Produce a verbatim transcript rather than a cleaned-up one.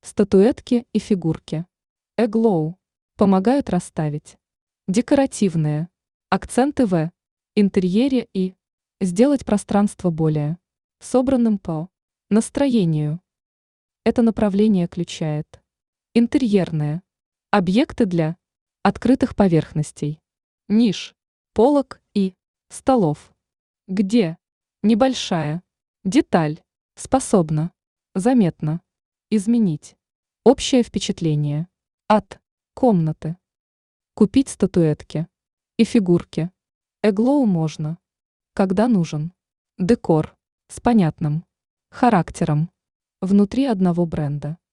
Статуэтки и фигурки. Эглоу. Помогают расставить. Декоративные. Акценты в интерьере и сделать пространство более собранным по настроению. Это направление включает интерьерные объекты для открытых поверхностей, ниш, полок и столов, где небольшая деталь способна заметно изменить общее впечатление от комнаты. Купить статуэтки и фигурки. Эглоу можно, когда нужен декор с понятным характером внутри одного бренда.